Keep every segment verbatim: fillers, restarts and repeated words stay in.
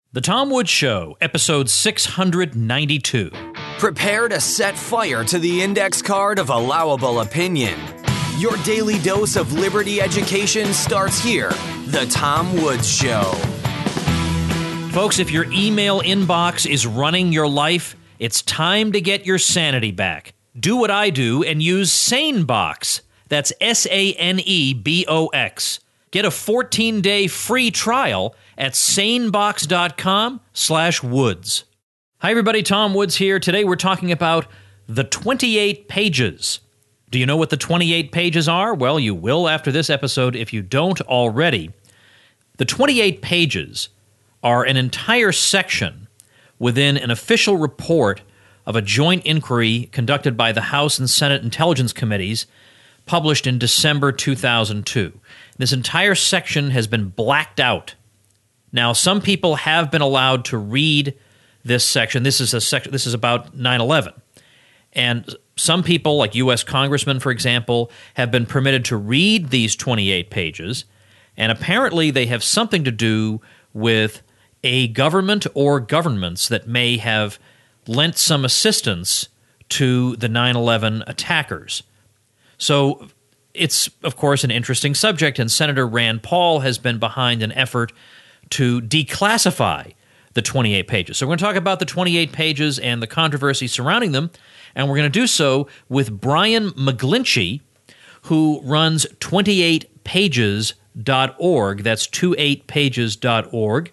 The Tom Woods Show, episode six hundred ninety-two. Prepare to set fire to the index card of allowable opinion. Your daily dose of liberty education starts here. The Tom Woods Show. Folks, if your email inbox is running your life, it's time to get your sanity back. Do what I do and use SaneBox. That's S A N E B O X. Get a fourteen-day free trial at sanebox.com slash woods. Hi, everybody. Tom Woods here. Today we're talking about the twenty-eight pages. Do you know what the twenty-eight pages are? Well, you will after this episode if you don't already. The twenty-eight pages are an entire section within an official report of a joint inquiry conducted by the House and Senate Intelligence Committees, published in December two thousand two. This entire section has been blacked out. Now, some people have been allowed to read this section. This is a section. This is about nine eleven. And some people, like U S congressmen, for example, have been permitted to read these twenty-eight pages, and apparently they have something to do with a government or governments that may have lent some assistance to the nine eleven attackers. So it's, of course, an interesting subject, and Senator Rand Paul has been behind an effort to declassify the twenty-eight pages. So we're going to talk about the twenty-eight pages and the controversy surrounding them, and we're going to do so with Brian McGlinchey, who runs twenty-eight pages dot org. That's twenty-eight pages dot org.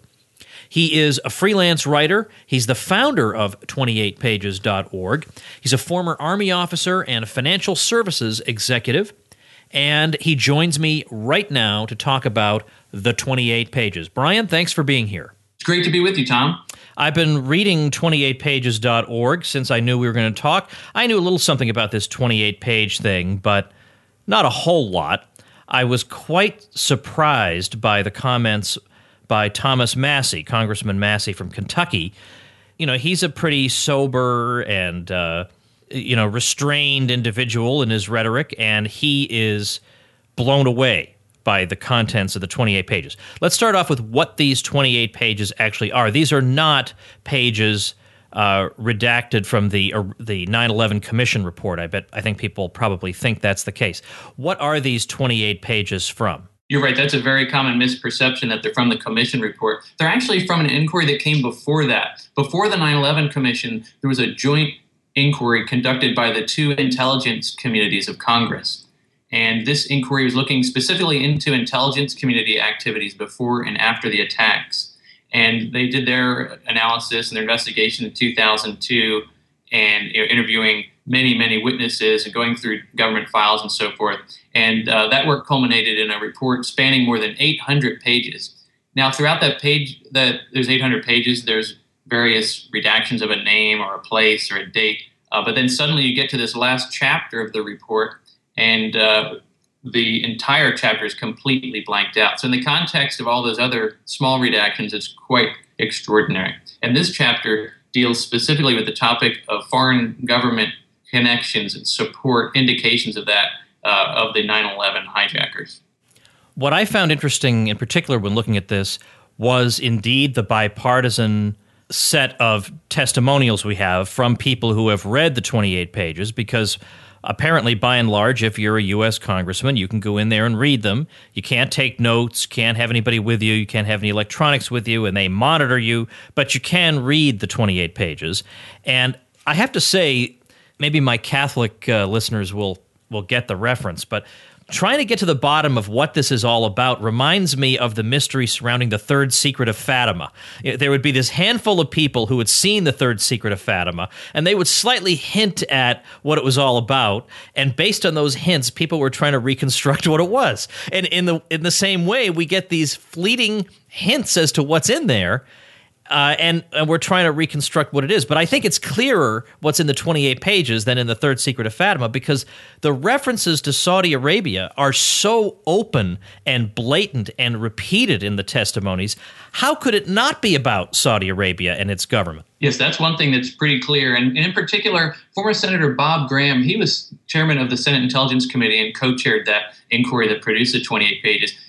He is a freelance writer. He's the founder of twenty-eight pages dot org. He's a former Army officer and a financial services executive, and he joins me right now to talk about the twenty-eight pages. Brian, thanks for being here. It's great to be with you, Tom. I've been reading twenty-eight pages dot org since I knew we were going to talk. I knew a little something about this twenty-eight page thing, but not a whole lot. I was quite surprised by the comments by Thomas Massie, Congressman Massie from Kentucky. You know, he's a pretty sober and, uh, you know, restrained individual in his rhetoric, and he is blown away by the contents of the twenty-eight pages. Let's start off with what these twenty-eight pages actually are. These are not pages uh, redacted from the uh, the nine eleven Commission report. I bet I think people probably think that's the case. What are these twenty-eight pages from? You're right. That's a very common misperception that they're from the Commission report. They're actually from an inquiry that came before that. Before the nine eleven Commission, there was a joint inquiry conducted by the two intelligence communities of Congress. And this inquiry was looking specifically into intelligence community activities before and after the attacks. And they did their analysis and their investigation in two thousand two, and you know, interviewing many, many witnesses and going through government files and so forth. And uh, that work culminated in a report spanning more than eight hundred pages. Now, throughout that page, that there's eight hundred pages, there's various redactions of a name or a place or a date. Uh, but then suddenly you get to this last chapter of the report, and uh, the entire chapter is completely blanked out. So in the context of all those other small redactions, it's quite extraordinary. And this chapter deals specifically with the topic of foreign government connections and support, indications of that, uh, of the nine eleven hijackers. What I found interesting in particular when looking at this was indeed the bipartisan set of testimonials we have from people who have read the twenty-eight pages, because apparently, by and large, if you're a U S congressman, you can go in there and read them. You can't take notes, can't have anybody with you, you can't have any electronics with you, and they monitor you, but you can read the twenty-eight pages. And I have to say, maybe my Catholic uh, listeners will will get the reference, but trying to get to the bottom of what this is all about reminds me of the mystery surrounding the Third Secret of Fatima. There would be this handful of people who had seen the Third Secret of Fatima, and they would slightly hint at what it was all about, and based on those hints, people were trying to reconstruct what it was. And in the in the same way, we get these fleeting hints as to what's in there, Uh, and, and we're trying to reconstruct what it is. But I think it's clearer what's in the twenty-eight pages than in the Third Secret of Fatima, because the references to Saudi Arabia are so open and blatant and repeated in the testimonies. How could it not be about Saudi Arabia and its government? Yes, that's one thing that's pretty clear. And, and in particular, former Senator Bob Graham, he was chairman of the Senate Intelligence Committee and co-chaired that inquiry that produced the twenty-eight pages.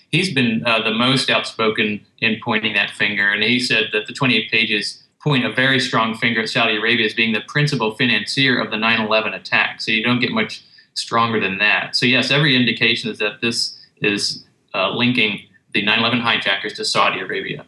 he's been uh, the most outspoken in pointing that finger. And he said that the twenty-eight pages point a very strong finger at Saudi Arabia as being the principal financier of the nine eleven attack. So you don't get much stronger than that. So yes, every indication is that this is uh, linking the nine eleven hijackers to Saudi Arabia.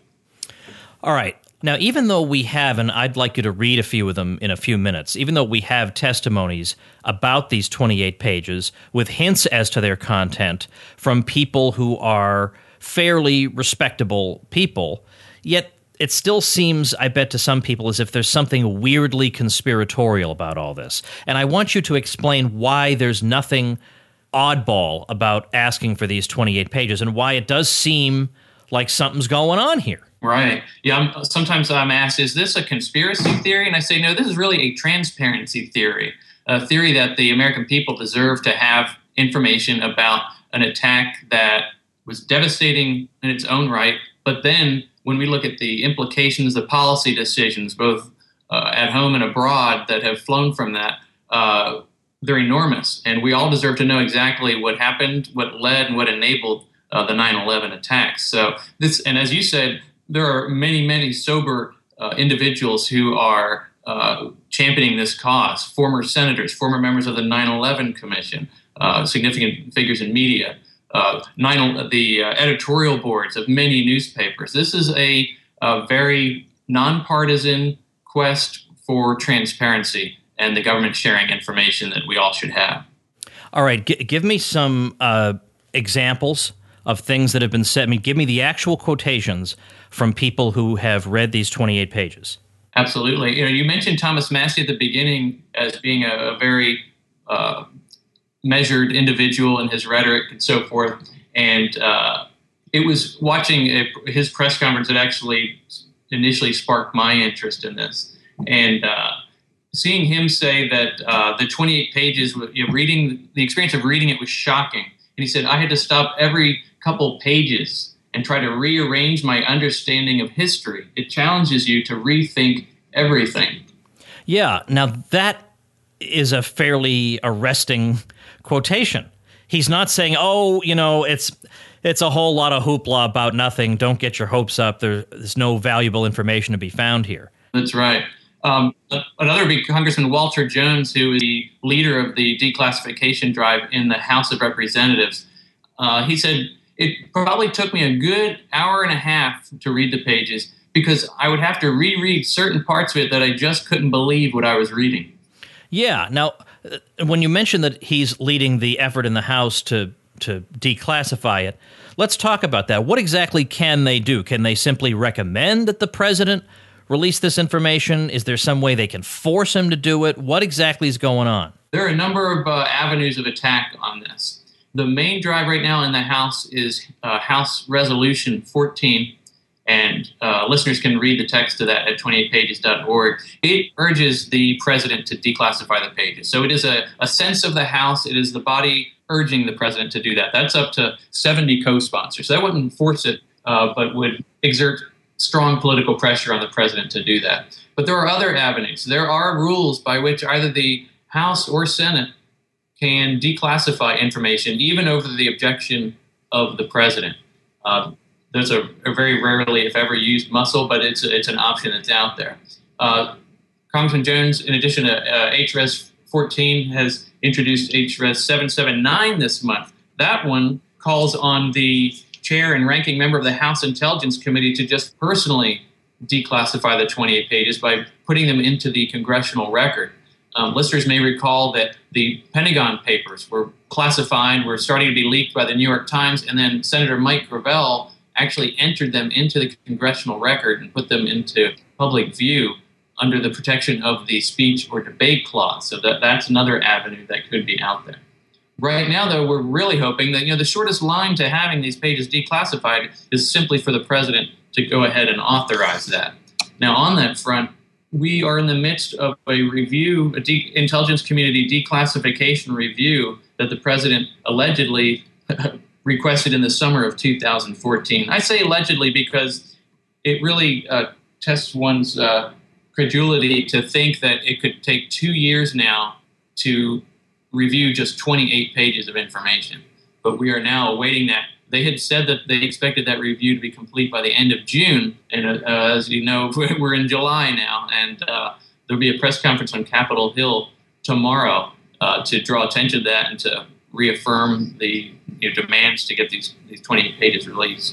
All right. Now, even though we have, and I'd like you to read a few of them in a few minutes, even though we have testimonies about these twenty-eight pages with hints as to their content from people who are fairly respectable people, yet it still seems, I bet to some people, as if there's something weirdly conspiratorial about all this. And I want you to explain why there's nothing oddball about asking for these twenty-eight pages and why it does seem like something's going on here. Right. Yeah. I'm, sometimes I'm asked, is this a conspiracy theory? And I say, no, this is really a transparency theory, a theory that the American people deserve to have information about an attack that was devastating in its own right. But then when we look at the implications, the policy decisions, both uh, at home and abroad that have flown from that, uh, they're enormous. And we all deserve to know exactly what happened, what led and what enabled uh, the nine eleven attacks. So this, and as you said, there are many, many sober uh, individuals who are uh, championing this cause, former senators, former members of the nine eleven Commission, uh, significant figures in media, uh, nine, the uh, editorial boards of many newspapers. This is a, a very nonpartisan quest for transparency and the government sharing information that we all should have. All right. G- give me some uh, examples of things that have been said. I mean, give me the actual quotations from people who have read these twenty-eight pages. Absolutely. You know, you mentioned Thomas Massie at the beginning as being a, a very uh, measured individual in his rhetoric and so forth. And uh, it was watching a, his press conference that actually initially sparked my interest in this. And uh, seeing him say that uh, the twenty-eight pages, you know, reading the experience of reading it was shocking. And he said, I had to stop every couple pages and try to rearrange my understanding of history. It challenges you to rethink everything. Yeah. Now, that is a fairly arresting quotation. He's not saying, oh, you know, it's it's a whole lot of hoopla about nothing. Don't get your hopes up. There, there's no valuable information to be found here. That's right. Um, another big Congressman, Walter Jones, who is the leader of the declassification drive in the House of Representatives, uh, he said, it probably took me a good hour and a half to read the pages because I would have to reread certain parts of it that I just couldn't believe what I was reading. Yeah. Now, when you mentioned that he's leading the effort in the House to to declassify it, let's talk about that. What exactly can they do? Can they simply recommend that the president release this information? Is there some way they can force him to do it? What exactly is going on? There are a number of uh, avenues of attack on this. The main drive right now in the House is uh, House Resolution fourteen, and uh, listeners can read the text of that at twenty-eight pages dot org. It urges the president to declassify the pages. So it is a, a sense of the House. It is the body urging the president to do that. That's up to seventy co-sponsors. So that wouldn't force it, uh, but would exert strong political pressure on the president to do that. But there are other avenues. There are rules by which either the House or Senate can declassify information, even over the objection of the president. Uh, there's a, a very rarely, if ever, used muscle, but it's it's an option that's out there. Uh, Congressman Jones, in addition to uh, H Res fourteen, has introduced H Res seven seventy-nine this month. That one calls on the chair and ranking member of the House Intelligence Committee to just personally declassify the twenty-eight pages by putting them into the congressional record. Um, listeners may recall that the Pentagon Papers were classified, were starting to be leaked by the New York Times, and then Senator Mike Gravel actually entered them into the congressional record and put them into public view under the protection of the speech or debate clause. So that, that's another avenue that could be out there. Right now, though, we're really hoping that, you know, the shortest line to having these pages declassified is simply for the president to go ahead and authorize that. Now, on that front, we are in the midst of a review, a de- intelligence community declassification review that the president allegedly requested in the summer of two thousand fourteen. I say allegedly because it really uh, tests one's uh, credulity to think that it could take two years now to review just twenty-eight pages of information. But we are now awaiting that They had said that they expected that review to be complete by the end of June. And uh, as you know, we're in July now, and uh, there'll be a press conference on Capitol Hill tomorrow uh, to draw attention to that and to reaffirm the you know, demands to get these, these twenty-eight pages released.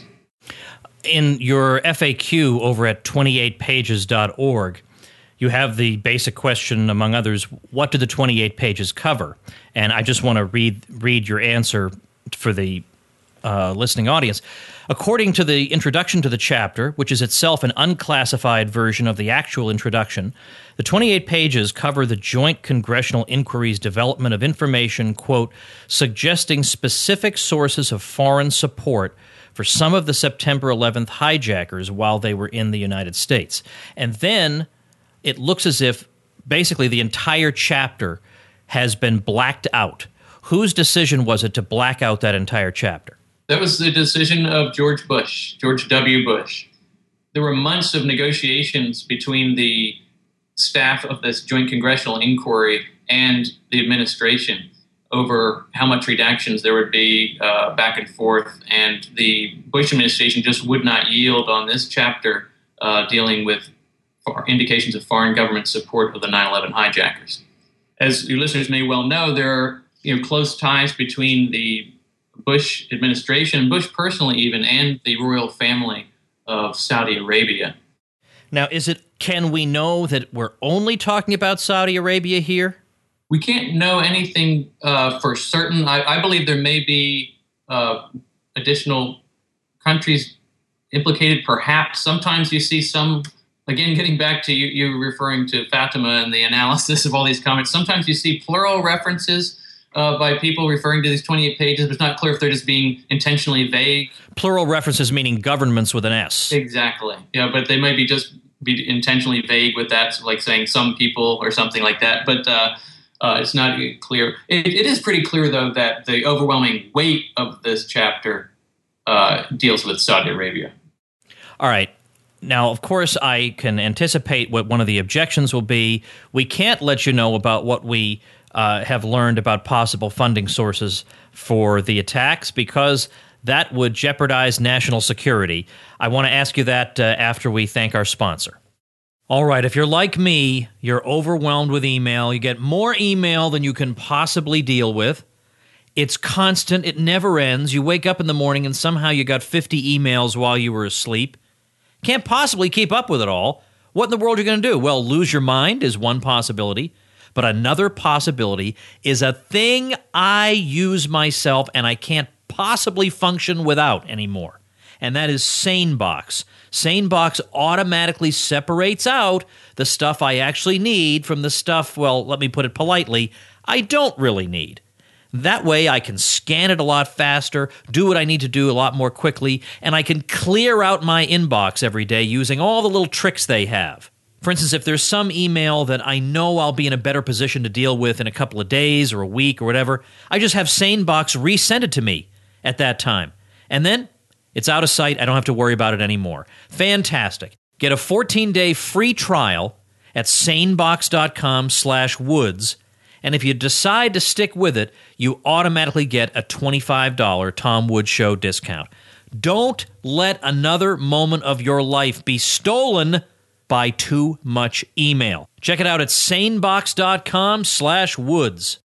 In your F A Q over at twenty-eight pages dot org, you have the basic question, among others, what do the twenty-eight pages cover? And I just want to read read your answer for the uh, listening audience. According to the introduction to the chapter, which is itself an unclassified version of the actual introduction, the twenty-eight pages cover the Joint Congressional Inquiry's development of information, quote, suggesting specific sources of foreign support for some of the September eleventh hijackers while they were in the United States. And then it looks as if basically the entire chapter has been blacked out. Whose decision was it to black out that entire chapter? That was the decision of George Bush, George W. Bush. There were months of negotiations between the staff of this Joint Congressional Inquiry and the administration over how much redactions there would be uh, back and forth. And the Bush administration just would not yield on this chapter uh, dealing with indications of foreign government support of the nine eleven hijackers. As your listeners may well know, there are you know, close ties between the Bush administration, Bush personally even, and the royal family of Saudi Arabia. Now, is it? Can we know that we're only talking about Saudi Arabia here? We can't know anything uh, for certain. I, I believe there may be uh, additional countries implicated, perhaps. Sometimes you see some, again, getting back to you, you referring to Fatima and the analysis of all these comments, sometimes you see plural references uh, by people referring to these twenty-eight pages, but it's not clear if they're just being intentionally vague. Plural references meaning governments with an S. Exactly. Yeah, but they might be just be intentionally vague with that, so like saying some people or something like that. But uh, uh, it's not clear. It, it is pretty clear, though, that the overwhelming weight of this chapter uh, deals with Saudi Arabia. All right. Now, of course, I can anticipate what one of the objections will be. We can't let you know about what we uh, have learned about possible funding sources for the attacks because that would jeopardize national security. I want to ask you that uh, after we thank our sponsor. All right, if you're like me, you're overwhelmed with email. You get more email than you can possibly deal with. It's constant. It never ends. You wake up in the morning and somehow you got fifty emails while you were asleep. Can't possibly keep up with it all. What in the world are you going to do? Well, lose your mind is one possibility. But another possibility is a thing I use myself and I can't possibly function without anymore. And that is SaneBox. SaneBox automatically separates out the stuff I actually need from the stuff, well, let me put it politely, I don't really need. That way I can scan it a lot faster, do what I need to do a lot more quickly, and I can clear out my inbox every day using all the little tricks they have. For instance, if there's some email that I know I'll be in a better position to deal with in a couple of days or a week or whatever, I just have SaneBox resend it to me at that time. And then it's out of sight. I don't have to worry about it anymore. Fantastic. Get a fourteen-day free trial at sanebox.com slash woods. And if you decide to stick with it, you automatically get a twenty-five dollars Tom Woods Show discount. Don't let another moment of your life be stolen by too much email. Check it out at sanebox.com slash woods.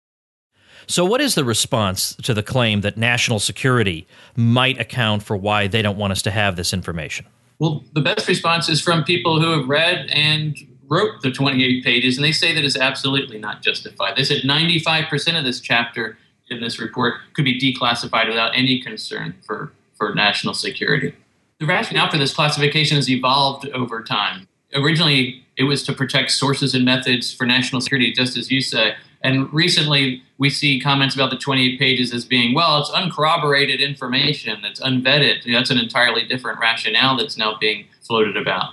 So what is the response to the claim that national security might account for why they don't want us to have this information? Well, the best response is from people who have read and wrote the twenty-eight pages, and they say that it's absolutely not justified. They said ninety-five percent of this chapter in this report could be declassified without any concern for, for national security. The rationale for this classification has evolved over time. Originally, it was to protect sources and methods for national security, just as you say. And recently, we see comments about the twenty-eight pages as being, well, it's uncorroborated information, it's unvetted. That's an entirely different rationale that's now being floated about.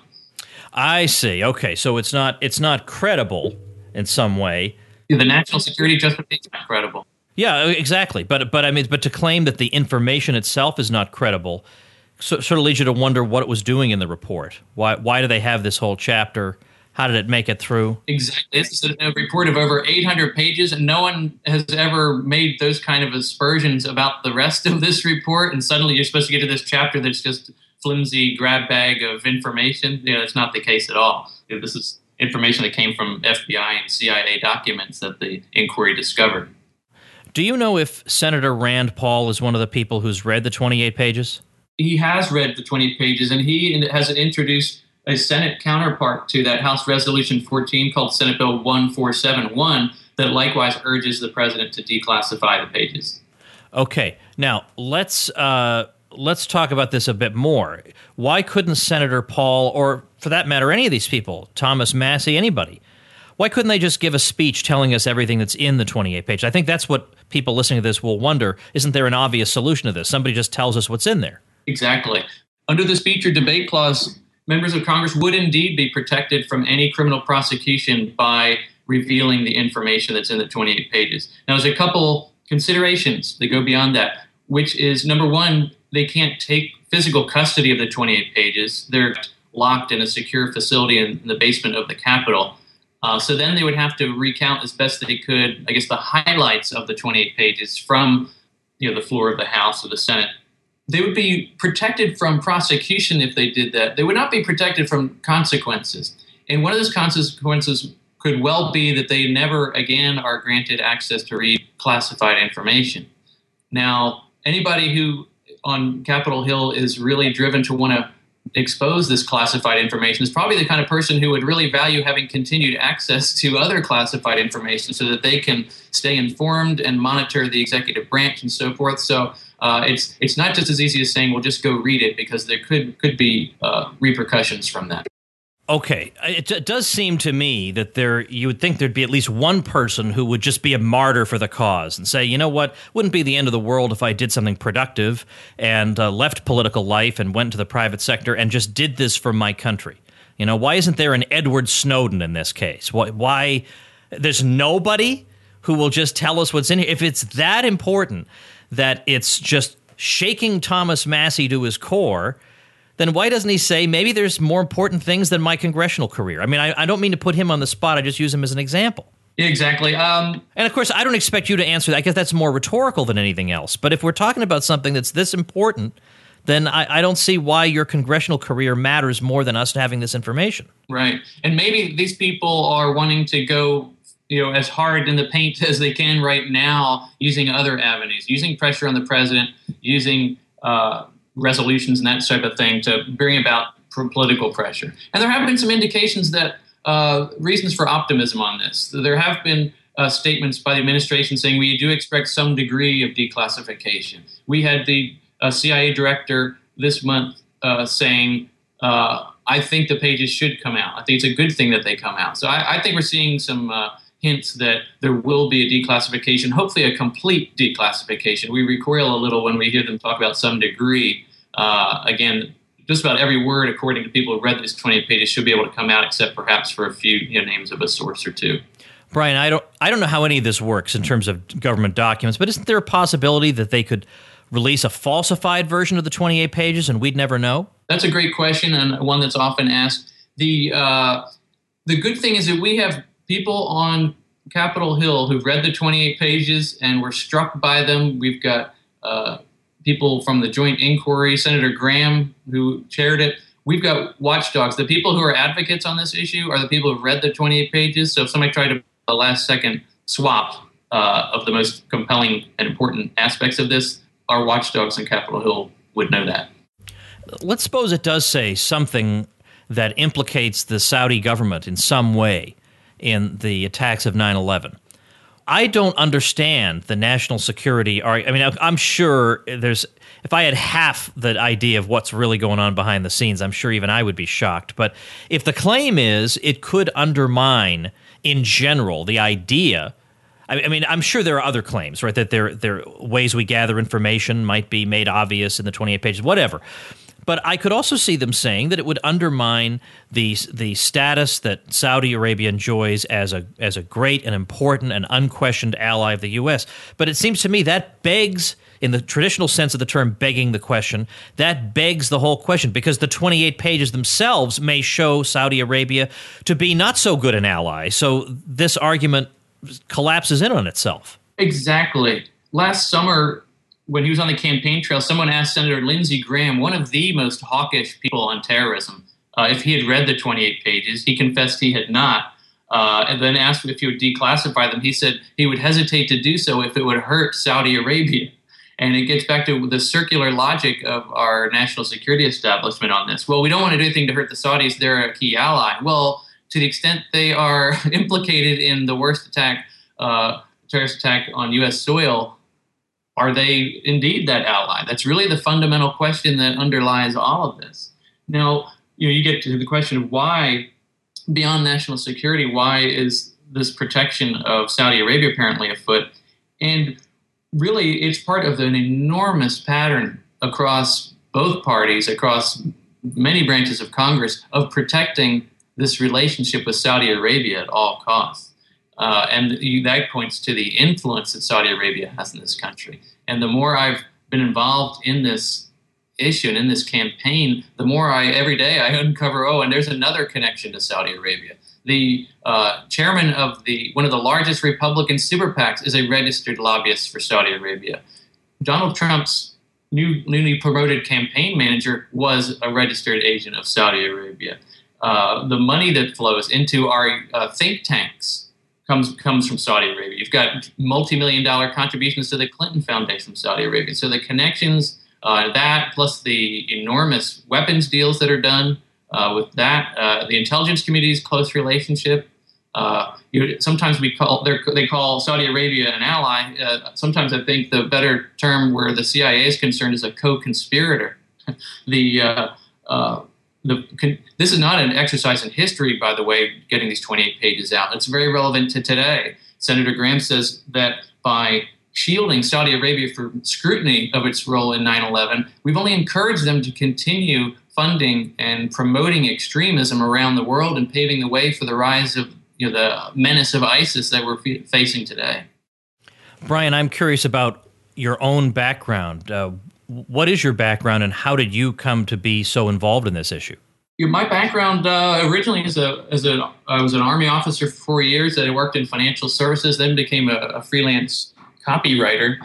I see. Okay, so it's not it's not credible in some way. Yeah, the national security justification is not credible. Yeah, exactly. But but I mean, but to claim that the information itself is not credible so, sort of leads you to wonder what it was doing in the report. Why why do they have this whole chapter? How did it make it through? Exactly. This is a report of over eight hundred pages, and no one has ever made those kind of aspersions about the rest of this report. And suddenly you're supposed to get to this chapter that's just flimsy grab bag of information. You know, that's not the case at all. You know, this is information that came from F B I and C I A documents that the inquiry discovered. Do you know if Senator Rand Paul is one of the people who's read the twenty-eight pages? He has read the twenty pages, and he has introduced a Senate counterpart to that, House Resolution fourteen, called Senate Bill one four seven one, that likewise urges the president to declassify the pages. Okay, now let's uh, let's talk about this a bit more. Why couldn't Senator Paul, or for that matter, any of these people, Thomas Massie, anybody, why couldn't they just give a speech telling us everything that's in the twenty-eight pages? I think that's what people listening to this will wonder. Isn't there an obvious solution to this? Somebody just tells us what's in there. Exactly. Under the speech or debate clause, members of Congress would indeed be protected from any criminal prosecution by revealing the information that's in the twenty-eight pages. Now, there's a couple considerations that go beyond that, which is, number one, they can't take physical custody of the twenty-eight pages. They're locked in a secure facility in the basement of the Capitol. Uh, so then they would have to recount as best they could, I guess, the highlights of the twenty-eight pages from, you know, the floor of the House or the Senate. They would be protected from prosecution if they did that. They would not be protected from consequences. And one of those consequences could well be that they never again are granted access to read classified information. Now, anybody who on Capitol Hill is really driven to want to expose this classified information is probably the kind of person who would really value having continued access to other classified information so that they can stay informed and monitor the executive branch and so forth. So uh, it's it's not just as easy as saying, well, just go read it, because there could, could be uh, repercussions from that. Okay. It, it does seem to me that there you would think there'd be at least one person who would just be a martyr for the cause and say, you know what, wouldn't be the end of the world if I did something productive and uh, left political life and went to the private sector and just did this for my country. You know, why isn't there an Edward Snowden in this case? Why, why there's nobody who will just tell us what's in here? If it's that important that it's just shaking Thomas Massie to his core, then why doesn't he say, maybe there's more important things than my congressional career? I mean, I, I don't mean to put him on the spot. I just use him as an example. Yeah, exactly. Um, and, of course, I don't expect you to answer that. I guess that's more rhetorical than anything else. But if we're talking about something that's this important, then I, I don't see why your congressional career matters more than us having this information. Right. And maybe these people are wanting to go, you know, as hard in the paint as they can right now, using other avenues, using pressure on the president, using uh, resolutions and that type of thing to bring about political pressure. And there have been some indications that uh, reasons for optimism on this. There have been uh, statements by the administration saying we do expect some degree of declassification. We had the uh, C I A director this month uh, saying, uh, I think the pages should come out. I think it's a good thing that they come out. So I, I think we're seeing some uh, hints that there will be a declassification, hopefully a complete declassification. We recoil a little when we hear them talk about some degree. Uh, again, just about every word, according to people who read these twenty-eight pages, should be able to come out, except perhaps for a few, you know, names of a source or two. Brian, I don't, I don't know how any of this works in terms of government documents, but isn't there a possibility that they could release a falsified version of the twenty-eight pages and we'd never know? That's a great question, and one that's often asked. The uh, the good thing is that we have people on Capitol Hill who've read the twenty-eight pages and were struck by them. We've got uh, people from the Joint Inquiry, Senator Graham, who chaired it. We've got watchdogs. The people who are advocates on this issue are the people who've read the twenty-eight pages. So if somebody tried to a last-second swap uh, of the most compelling and important aspects of this, our watchdogs on Capitol Hill would know that. Let's suppose it does say something that implicates the Saudi government in some way in the attacks of nine eleven. I don't understand the national security argument. I mean, I'm sure there's, if I had half the idea of what's really going on behind the scenes, I'm sure even I would be shocked. But if the claim is it could undermine, in general, the idea, I mean, I'm sure there are other claims, right, that there, there ways we gather information might be made obvious in the twenty-eight pages, whatever. But I could also see them saying that it would undermine the the status that Saudi Arabia enjoys as a as a great and important and unquestioned ally of the U S. But it seems to me that begs, in the traditional sense of the term begging the question, that begs the whole question, because the twenty-eight pages themselves may show Saudi Arabia to be not so good an ally. So this argument collapses in on itself. Exactly. Last summer, when he was on the campaign trail, someone asked Senator Lindsey Graham, one of the most hawkish people on terrorism, uh, if he had read the twenty-eight pages. He confessed he had not. Uh, and then asked if he would declassify them. He said he would hesitate to do so if it would hurt Saudi Arabia. And it gets back to the circular logic of our national security establishment on this. Well, we don't want to do anything to hurt the Saudis. They're a key ally. Well, to the extent they are implicated in the worst attack, uh, terrorist attack on U S soil, are they indeed that ally? That's really the fundamental question that underlies all of this. Now, you know, you get to the question of why, beyond national security, why is this protection of Saudi Arabia apparently afoot? And really, it's part of an enormous pattern across both parties, across many branches of Congress, of protecting this relationship with Saudi Arabia at all costs. Uh, and that points to the influence that Saudi Arabia has in this country. And the more I've been involved in this issue and in this campaign, the more I, every day, I uncover, oh, and there's another connection to Saudi Arabia. The uh, chairman of the one of the largest Republican super PACs is a registered lobbyist for Saudi Arabia. Donald Trump's new, newly promoted campaign manager was a registered agent of Saudi Arabia. Uh, the money that flows into our uh, think tanks comes comes from Saudi Arabia. You've got multi-million dollar contributions to the Clinton Foundation from Saudi Arabia. So the connections, uh, that plus the enormous weapons deals that are done uh, with that, uh, the intelligence community's close relationship. Uh, you, sometimes we call they call Saudi Arabia an ally. Uh, sometimes I think the better term where the C I A is concerned is a co-conspirator. the uh, uh, The, can, this is not an exercise in history, by the way, getting these twenty-eight pages out. It's very relevant to today. Senator Graham says that by shielding Saudi Arabia from scrutiny of its role in nine eleven, we've only encouraged them to continue funding and promoting extremism around the world and paving the way for the rise of you know, the menace of ISIS that we're f- facing today. Brian, I'm curious about your own background. Uh, What is your background, and how did you come to be so involved in this issue? My background uh, originally is a as a I was an Army officer for four years. I worked in financial services, then became a, a freelance copywriter.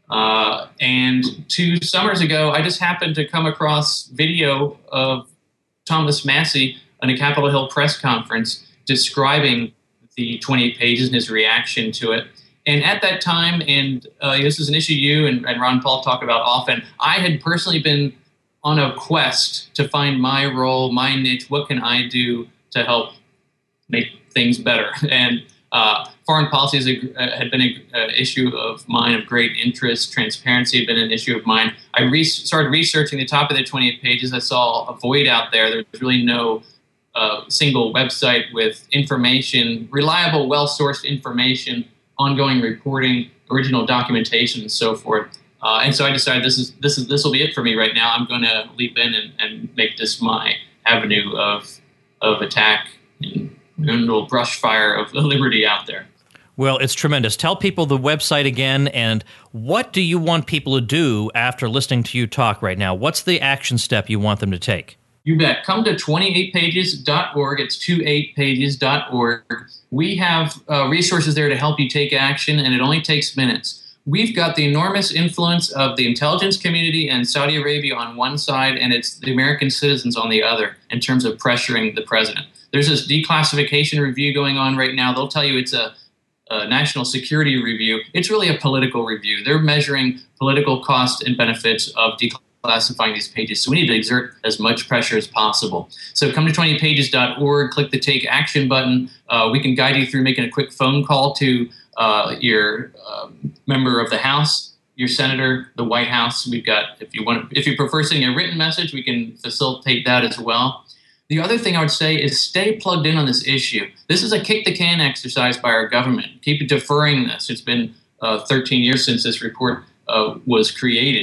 Uh, and two summers ago, I just happened to come across video of Thomas Massie on a Capitol Hill press conference describing the twenty-eight pages and his reaction to it. And at that time, and uh, this is an issue you and, and Ron Paul talk about often, I had personally been on a quest to find my role, my niche. What can I do to help make things better? And uh, foreign policy is a, uh, had been an issue of mine of great interest. Transparency had been an issue of mine. I re- started researching the top of the twenty-eight pages. I saw a void out there. There was really no uh, single website with information, reliable, well-sourced information, ongoing reporting, original documentation, and so forth. Uh, and so I decided this is this is this will be it for me right now. I'm going to leap in and, and make this my avenue of of attack and a little brush fire of liberty out there. Well, it's tremendous. Tell people the website again, and what do you want people to do after listening to you talk right now? What's the action step you want them to take? You bet. Come to twenty-eight pages dot org. It's twenty-eight pages dot org. We have uh, resources there to help you take action, and it only takes minutes. We've got the enormous influence of the intelligence community and Saudi Arabia on one side, and it's the American citizens on the other in terms of pressuring the president. There's this declassification review going on right now. They'll tell you it's a, a national security review. It's really a political review. They're measuring political costs and benefits of declassification. Classifying these pages. So we need to exert as much pressure as possible. So come to twenty-eight pages dot org, click the Take Action button. Uh, we can guide you through making a quick phone call to uh, your uh, member of the House, your senator, the White House. We've got, if you want, if you prefer sending a written message, we can facilitate that as well. The other thing I would say is stay plugged in on this issue. This is a kick the can exercise by our government. Keep deferring this. It's been uh, thirteen years since this report uh, was created.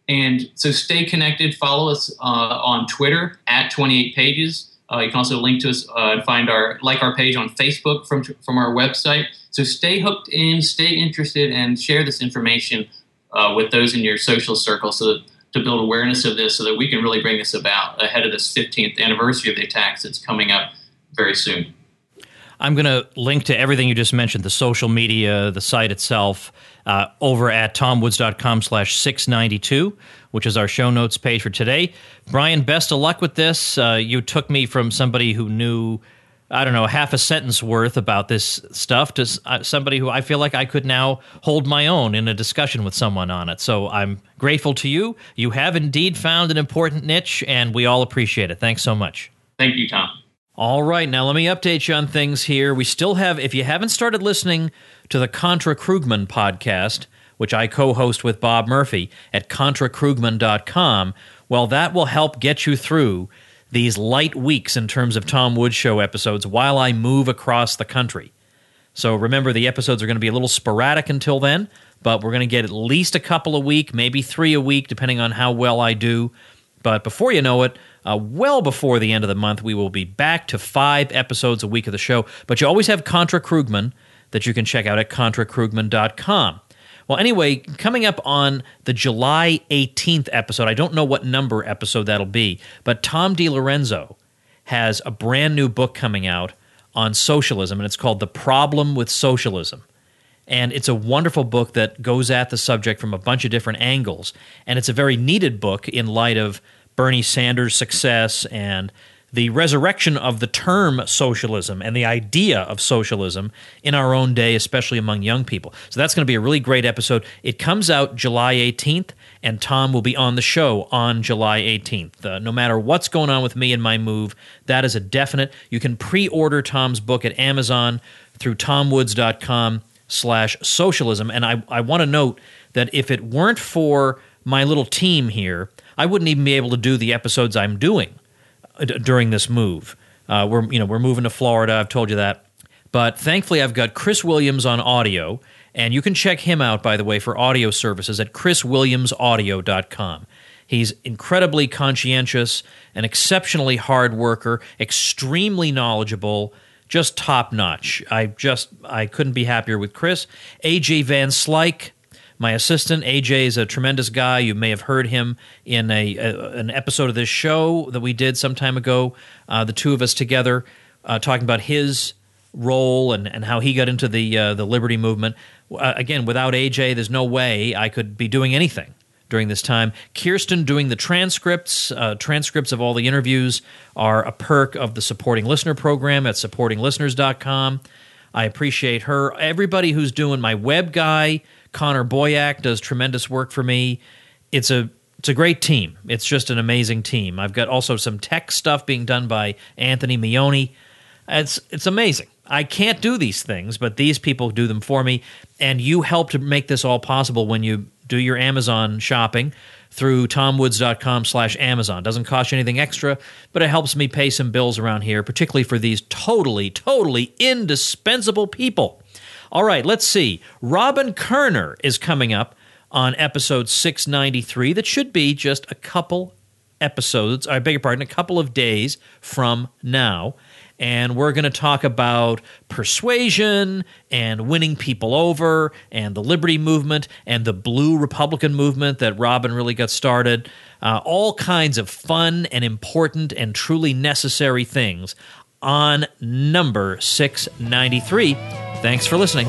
And so stay connected. Follow us uh, on Twitter at twenty-eight pages. Uh, you can also link to us uh, and find our like our page on Facebook from from our website. So stay hooked in, stay interested, and share this information uh, with those in your social circle so that, to build awareness of this so that we can really bring this about ahead of this fifteenth anniversary of the attacks that's coming up very soon. I'm going to link to everything you just mentioned, the social media, the site itself, uh, over at tomwoods.com slash 692, which is our show notes page for today. Brian, best of luck with this. Uh, you took me from somebody who knew, I don't know, half a sentence worth about this stuff to uh, somebody who I feel like I could now hold my own in a discussion with someone on it. So I'm grateful to you. You have indeed found an important niche, and we all appreciate it. Thanks so much. Thank you, Tom. All right, now let me update you on things here. We still have, if you haven't started listening to the Contra Krugman podcast, which I co-host with Bob Murphy at contra krugman dot com, well, that will help get you through these light weeks in terms of Tom Woods Show episodes while I move across the country. So remember, the episodes are going to be a little sporadic until then, but we're going to get at least a couple a week, maybe three a week, depending on how well I do. But before you know it, Uh, well before the end of the month, we will be back to five episodes a week of the show. But you always have Contra Krugman that you can check out at contra krugman dot com. Well, anyway, coming up on the July eighteenth episode, I don't know what number episode that'll be, but Tom DiLorenzo has a brand new book coming out on socialism, and it's called The Problem with Socialism. And it's a wonderful book that goes at the subject from a bunch of different angles. And it's a very needed book in light of Bernie Sanders' success and the resurrection of the term socialism and the idea of socialism in our own day, especially among young people. So that's going to be a really great episode. It comes out July eighteenth, and Tom will be on the show on July eighteenth. Uh, no matter what's going on with me and my move, that is a definite. You can pre-order Tom's book at Amazon through tomwoods.com slash socialism. And I, I want to note that if it weren't for my little team here, I wouldn't even be able to do the episodes I'm doing d- during this move. Uh, we're you know we're moving to Florida. I've told you that, but thankfully I've got Chris Williams on audio, and you can check him out, by the way, for audio services at chris williams audio dot com. He's incredibly conscientious, an exceptionally hard worker, extremely knowledgeable, just top notch. I just I couldn't be happier with Chris. A J Van Slyke, my assistant. A J is a tremendous guy. You may have heard him in a, a an episode of this show that we did some time ago, uh, the two of us together, uh, talking about his role and, and how he got into the uh, the liberty movement. Uh, again, without A J, there's no way I could be doing anything during this time. Kirsten doing the transcripts. Uh, transcripts of all the interviews are a perk of the Supporting Listener program at supporting listeners dot com. I appreciate her. Everybody who's doing my web guy, Connor Boyack, does tremendous work for me. It's a it's a great team. It's just an amazing team. I've got also some tech stuff being done by Anthony Mione. It's it's amazing. I can't do these things, but these people do them for me, and you help to make this all possible when you do your Amazon shopping through tomwoods.com slash Amazon. Doesn't cost you anything extra, but it helps me pay some bills around here, particularly for these totally, totally indispensable people. All right, let's see. Robin Kerner is coming up on episode six ninety-three. That should be just a couple episodes, I beg your pardon, a couple of days from now. And we're going to talk about persuasion and winning people over and the liberty movement and the blue Republican movement that Robin really got started. Uh, all kinds of fun and important and truly necessary things on number six ninety-three. Thanks for listening.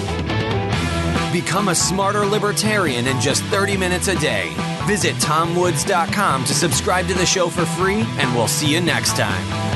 Become a smarter libertarian in just thirty minutes a day. Visit tom woods dot com to subscribe to the show for free, and we'll see you next time.